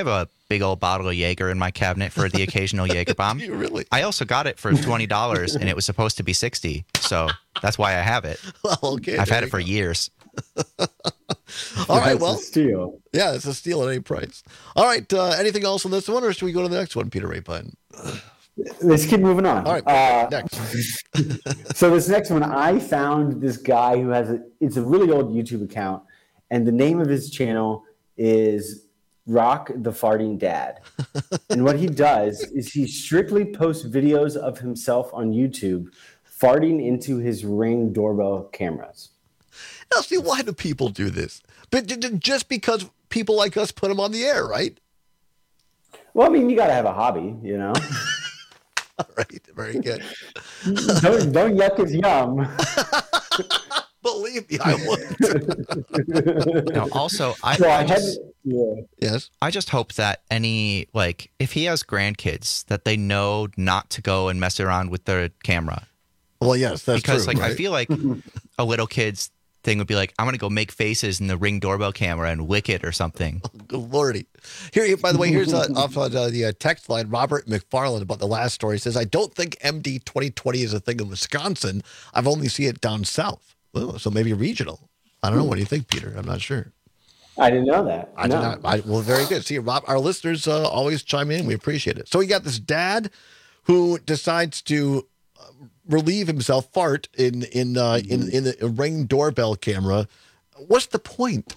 big old bottle of Jaeger in my cabinet for the occasional Jaeger bomb. You really? I also got it for $20, and it was supposed to be $60, so that's why I have it. Well, okay, I've had it for years. All right, well, it's a steal. Yeah, it's a steal at any price. All right, anything else on this one, or should we go to the next one, Peter Rapine? Let's keep moving on. All right, next. So this next one, I found this guy who it's a really old YouTube account, and the name of his channel is Rock the Farting Dad. And what he does is he strictly posts videos of himself on YouTube farting into his Ring doorbell cameras. Now, see, why do people do this? But just because people like us put them on the air, right? Well, I mean, you got to have a hobby, you know? All right, very good. don't yuck his yum. Believe me, I wouldn't. Also, Yes. I just hope that if he has grandkids, that they know not to go and mess around with their camera. Well, yes, that's because true. I feel like a little kid's thing would be like, I'm going to go make faces in the Ring doorbell camera and lick it or something. Oh, good lordy. Here, by the way, here's off on the text line, Robert McFarland about the last story. He says, I don't think MD 2020 is a thing in Wisconsin. I've only seen it down south. Oh, so maybe regional. I don't know. What do you think, Peter? I'm not sure. I didn't know that. I did not. Well, very good. See, Rob, our listeners always chime in. We appreciate it. So we got this dad who decides to relieve himself, fart in the Ring doorbell camera. What's the point?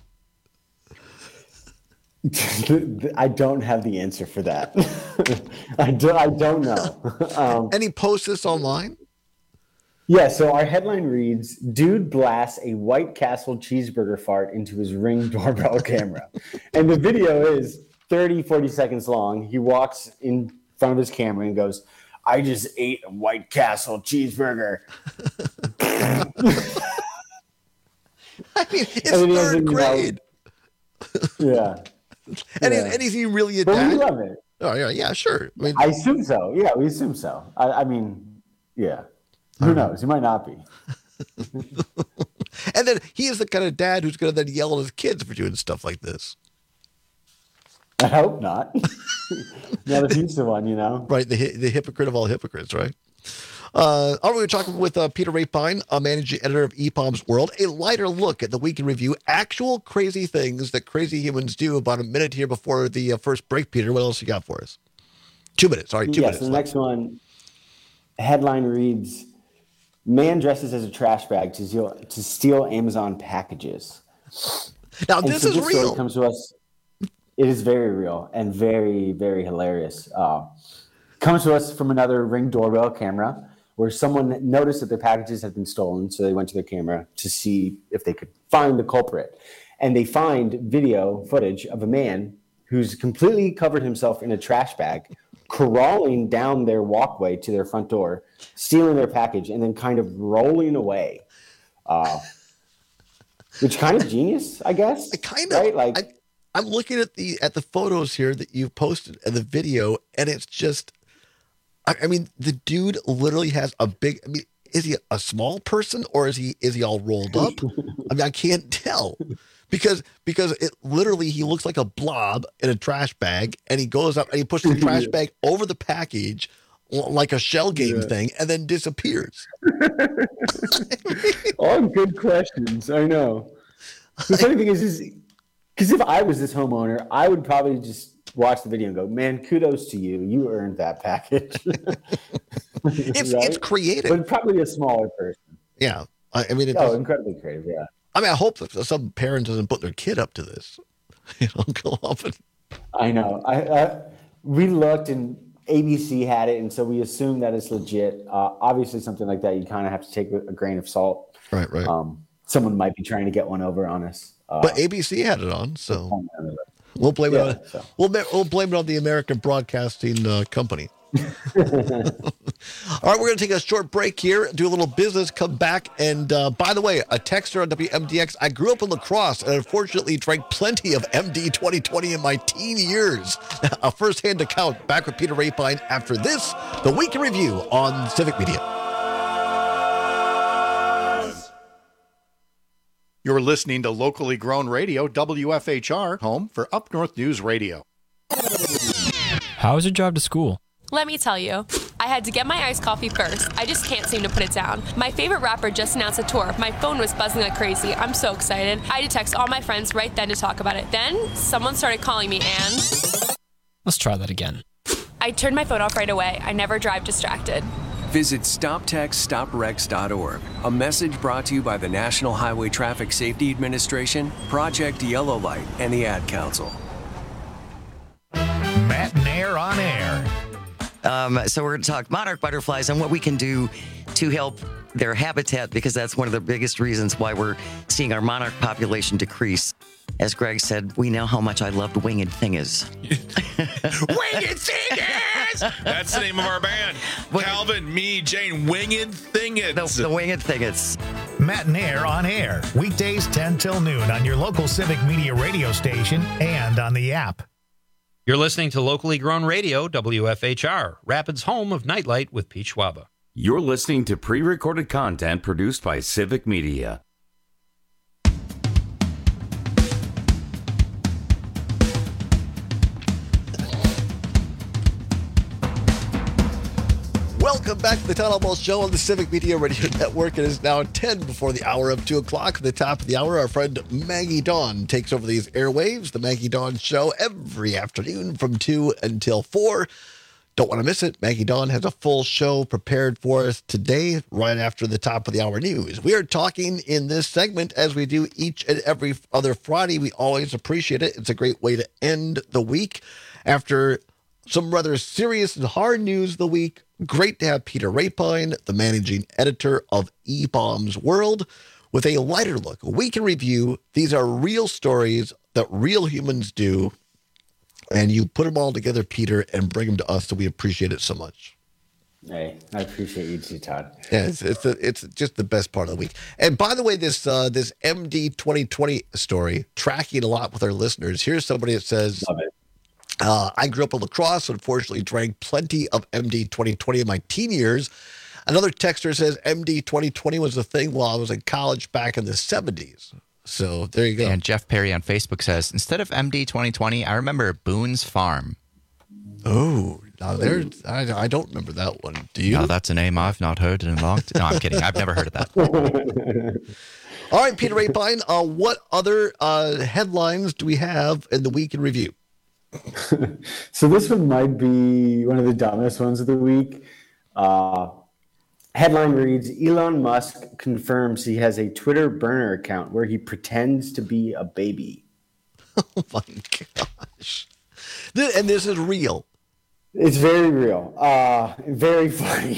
I don't have the answer for that. I don't know. And he posts this online? Yeah, so our headline reads, Dude blasts a White Castle cheeseburger fart into his Ring doorbell camera. And the video is 30, 40 seconds long. He walks in front of his camera and goes, I just ate a White Castle cheeseburger. I mean, it's third grade. Yeah. And is he really a but dad? We love it. Oh, yeah, sure. I mean, I assume so. Yeah, we assume so. I mean, yeah. Who knows? He might not be. And then he is the kind of dad who's going to then yell at his kids for doing stuff like this. I hope not. Not a future one, you know? Right, the hypocrite of all hypocrites, right? All right, we're talking with Peter Rapine, managing editor of EPOM's World. A lighter look at the week in review, actual crazy things that crazy humans do. About a minute here before the first break, Peter. What else you got for us? 2 minutes. All right, 2 minutes. The next one, headline reads, Man dresses as a trash bag to steal Amazon packages. Now, this is real. Story comes to us. It is very real and very, very hilarious. Comes to us from another Ring doorbell camera where someone noticed that their packages had been stolen. So they went to their camera to see if they could find the culprit. And they find video footage of a man who's completely covered himself in a trash bag, crawling down their walkway to their front door, stealing their package, and then kind of rolling away. Which kind of genius, I guess. Right? Like, I'm looking at the photos here that you've posted and the video, and it's just, I mean, the dude literally has a big, I mean, is he a small person or is he all rolled up? I mean, I can't tell because it literally, he looks like a blob in a trash bag, and he goes up and he pushes the trash bag over the package like a shell game thing, and then disappears. All good questions. I know. The funny thing is because if I was this homeowner, I would probably just watch the video and go, man, kudos to you. You earned that package. It's creative. But probably a smaller person. Yeah. I mean, incredibly creative, yeah. I mean, I hope that some parent doesn't put their kid up to this. Go off and... I know. We looked and ABC had it, and so we assume that it's legit. Obviously, something like that, you kind of have to take a grain of salt. Right. Someone might be trying to get one over on us. But ABC had it on, so we'll blame it on we'll blame it on the American Broadcasting Company. All right, we're going to take a short break here, do a little business, come back, and by the way, a texter on WMDX. I grew up in La Crosse and unfortunately drank plenty of MD 2020 in my teen years. A first-hand account. Back with Peter Rapine after this, the Week in Review on Civic Media. You're listening to locally grown radio, WFHR, home for Up North News Radio. How was your drive to school? Let me tell you, I had to get my iced coffee first. I just can't seem to put it down. My favorite rapper just announced a tour. My phone was buzzing like crazy. I'm so excited. I had to text all my friends right then to talk about it. Then someone started calling me and... Let's try that again. I turned my phone off right away. I never drive distracted. Visit StopTextStopWrecks.org. A message brought to you by the National Highway Traffic Safety Administration, Project Yellow Light, and the Ad Council. Matt Nair on air. So we're going to talk monarch butterflies and what we can do to help their habitat, because that's one of the biggest reasons why we're seeing our monarch population decrease. As Greg said, we know how much I loved Winged Thingers. Winged Thingers! That's the name of our band. Calvin, me, Jane, Winged Thingers. The Winged Thingers. Matt Nair on air. Weekdays 10 till noon on your local Civic Media radio station and on the app. You're listening to locally grown radio, WFHR, Rapids' home of Nightlight with Pete Schwaba. You're listening to pre-recorded content produced by Civic Media. Welcome back to the Town Hall Ball Show on the Civic Media Radio Network. It is now 10 before the hour of 2 o'clock. At the top of the hour, our friend Maggie Dawn takes over these airwaves. The Maggie Dawn Show every afternoon from 2 until 4. Don't want to miss it. Maggie Dawn has a full show prepared for us today, right after the top of the hour news. We are talking in this segment, as we do each and every other Friday. We always appreciate it. It's a great way to end the week. After some rather serious and hard news of the week, great to have Peter Rapine, the managing editor of eBaum's World, with a lighter look. We can review. These are real stories that real humans do. And you put them all together, Peter, and bring them to us, so we appreciate it so much. Hey, I appreciate you too, Todd. Yeah, it's just the best part of the week. And by the way, this MD 2020 story, tracking a lot with our listeners. Here's somebody that says, Love it. I grew up in La Crosse, unfortunately drank plenty of MD 2020 in my teen years. Another texter says MD 2020 was a thing while I was in college back in the 70s. So there you go. And Jeff Perry on Facebook says, instead of MD 2020, I remember Boone's Farm. Oh, now there's, I don't remember that one. Do you? No, that's a name I've not heard in a long time. No, I'm kidding. I've never heard of that. All right, Peter Rapine, what other headlines do we have in the week in review? So this one might be one of the dumbest ones of the week. Headline reads, Elon Musk confirms he has a Twitter burner account where he pretends to be a baby. Oh my gosh. And this is real. It's very real. Very funny.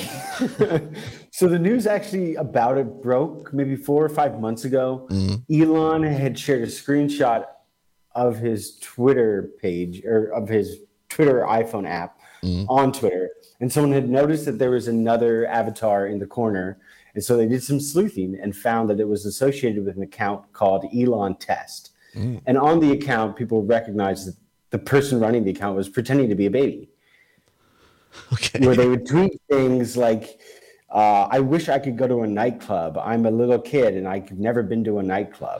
So the news actually about it broke maybe 4 or 5 months ago. Mm-hmm. Elon had shared a screenshot of his Twitter page, or of his Twitter iPhone app on Twitter. And someone had noticed that there was another avatar in the corner. And so they did some sleuthing and found that it was associated with an account called Elon Test. And on the account, people recognized that the person running the account was pretending to be a baby. Okay. Where they would tweet things like, I wish I could go to a nightclub. I'm a little kid and I've never been to a nightclub.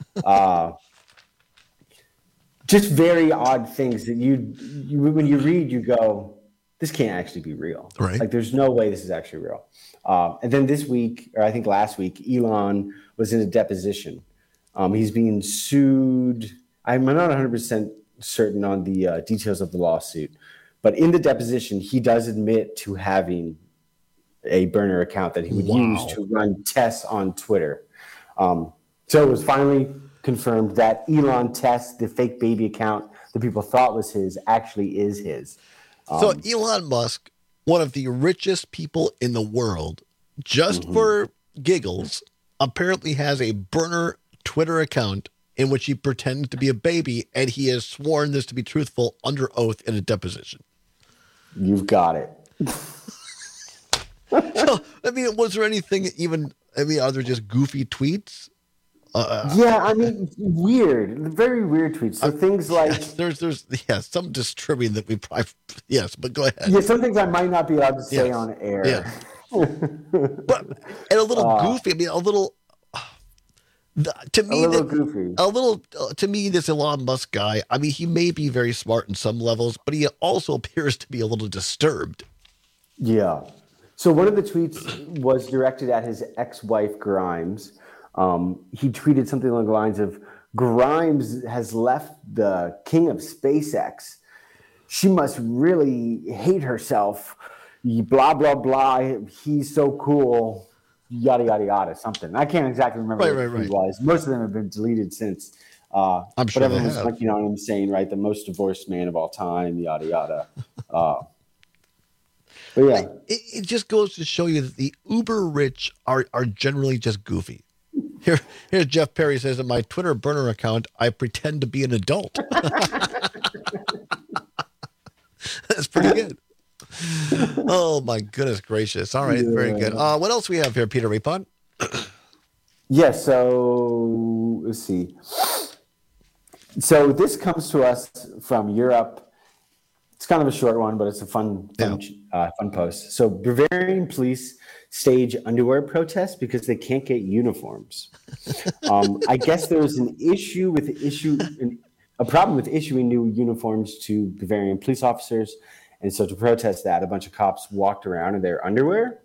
Just very odd things that you when you read, you go, this can't actually be real. Right. Like, there's no way this is actually real. And then this week, or I think last week, Elon was in a deposition. He's being sued. I'm not 100% certain on the details of the lawsuit, but in the deposition, he does admit to having a burner account that he would use to run tests on Twitter. So it was finally confirmed that Elon Test, the fake baby account that people thought was his, actually is his. So Elon Musk, one of the richest people in the world, just for giggles, apparently has a burner Twitter account in which he pretends to be a baby, and he has sworn this to be truthful under oath in a deposition. You've got it. So, I mean, was there anything even, are there just goofy tweets? Yeah, I mean, weird, very weird tweets. So things like there's some disturbing that we probably but go ahead. Yeah, some things I might not be allowed to say on air. Yeah, but and a little goofy. I mean, a little. To me, a little goofy. To me, this Elon Musk guy, I mean, he may be very smart in some levels, but he also appears to be a little disturbed. Yeah. So one of the tweets was directed at his ex-wife, Grimes. He tweeted something along the lines of, Grimes has left the king of SpaceX. She must really hate herself. Blah, blah, blah. He's so cool. Yada, yada, yada, something. I can't exactly remember what he was. Most of them have been deleted since. I'm sure but everyone's like, you know what I'm saying, right? The most divorced man of all time, yada, yada. But yeah. It just goes to show you that the uber rich are generally just goofy. Here's Jeff Perry says, in my Twitter burner account, I pretend to be an adult. That's pretty good. Oh, my goodness gracious. All right, very good. What else we have here, Peter Rapon? Yeah, so let's see. So this comes to us from Europe. It's kind of a short one, but it's a fun post. So Bavarian police stage underwear protests because they can't get uniforms. I guess there was a problem with issuing new uniforms to Bavarian police officers. And so to protest that, a bunch of cops walked around in their underwear.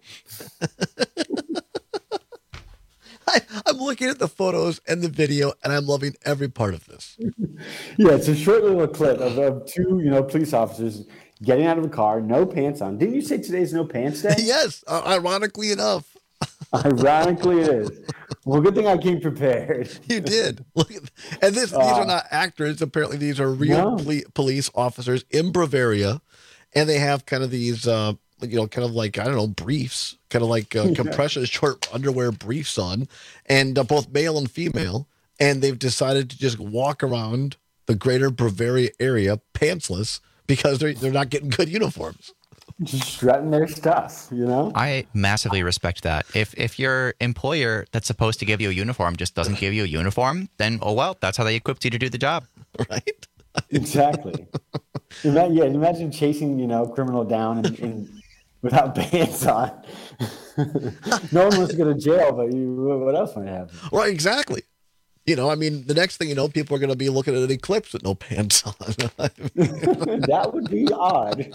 I'm looking at the photos and the video, and I'm loving every part of this. Yeah, it's a short little clip of two, police officers getting out of a car, no pants on. Didn't you say today's no pants day? Yes, ironically enough. Ironically, it is. Well, good thing I came prepared. You did. Look and these are not actors. Apparently, these are real police officers in Bavaria, and they have kind of these, kind of like, I don't know, briefs, kind of like compression short underwear briefs on, and both male and female, and they've decided to just walk around the greater Bavaria area pantsless because they're not getting good uniforms. Just strutting their stuff, I massively respect that. If your employer that's supposed to give you a uniform just doesn't give you a uniform, then, oh well, that's how they equipped you to do the job. Right? Exactly. Imagine chasing, criminal down in without pants on. No one wants to go to jail, but what else might happen? Right, exactly. The next thing you know, people are going to be looking at an eclipse with no pants on. That would be odd.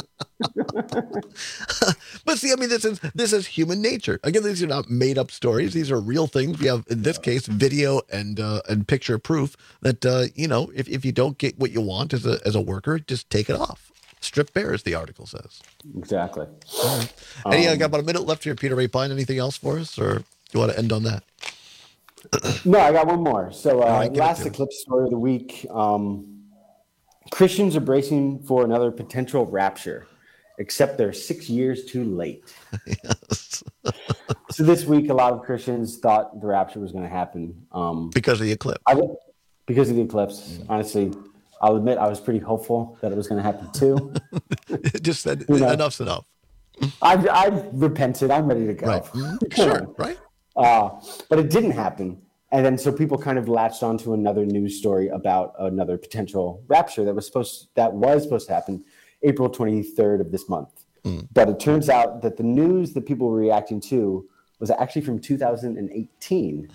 But see, this is human nature. Again, these are not made up stories. These are real things. We have, in this case, video and picture proof that if you don't get what you want as a worker, just take it off. Strip bare, as the article says. Exactly. All right. I got about a minute left here, Peter Rapine. Anything else for us, or do you want to end on that? No, I got one more. So last Eclipse story of the week. Christians are bracing for another potential rapture, except they're 6 years too late. Yes. So this week, a lot of Christians thought the rapture was going to happen. Because of the eclipse. Because of the eclipse. Honestly, I'll admit I was pretty hopeful that it was going to happen too. Just said enough's enough. I've repented. I'm ready to go. Right. Sure, right? But it didn't happen. And then so people kind of latched onto another news story about another potential rapture that was supposed to happen April 23rd of this month. But it turns out that the news that people were reacting to was actually from 2018.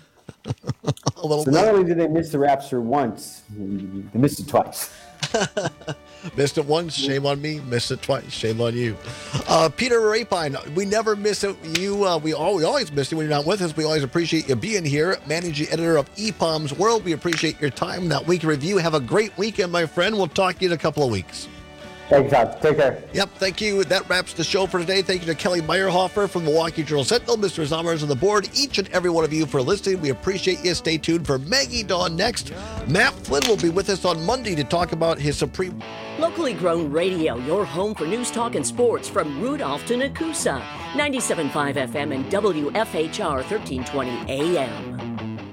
So not only did they miss the rapture once, they missed it twice. Missed it once, shame on me. Missed it twice, shame on you. Peter Rapine, we never miss it. We always miss you when you're not with us. We always appreciate you being here. Managing editor of EPOM's World, we appreciate your time. That week review. Have a great weekend, my friend. We'll talk to you in a couple of weeks. Thanks, Todd. Take care. Yep, thank you. That wraps the show for today. Thank you to Kelly Meyerhofer from Milwaukee Journal Sentinel, Mr. Zommers on the board, each and every one of you for listening. We appreciate you. Stay tuned for Maggie Dawn next. Matt Flynn will be with us on Monday to talk about his Supreme... Locally grown radio, your home for news, talk, and sports from Rudolph to Nakusa. 97.5 FM and WFHR 1320 AM.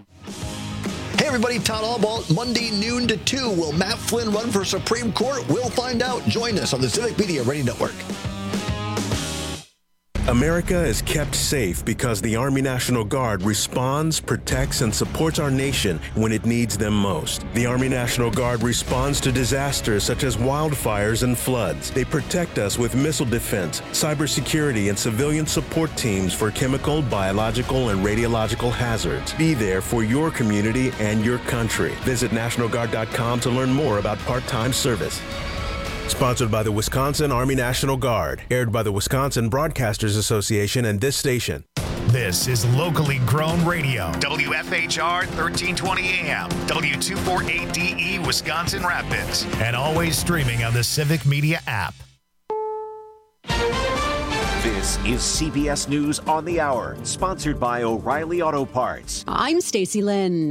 Hey everybody, Todd Albaugh, Monday noon to 2. Will Matt Flynn run for Supreme Court? We'll find out. Join us on the Civic Media Radio Network. America is kept safe because the Army National Guard responds, protects, and supports our nation when it needs them most. The Army National Guard responds to disasters such as wildfires and floods. They protect us with missile defense, cybersecurity, and civilian support teams for chemical, biological, and radiological hazards. Be there for your community and your country. Visit NationalGuard.com to learn more about part-time service. Sponsored by the Wisconsin Army National Guard. Aired by the Wisconsin Broadcasters Association and this station. This is locally grown radio. WFHR 1320 AM, W248DE Wisconsin Rapids, and always streaming on the Civic Media app. This is CBS News on the Hour, sponsored by O'Reilly Auto Parts. I'm Stacey Lynn.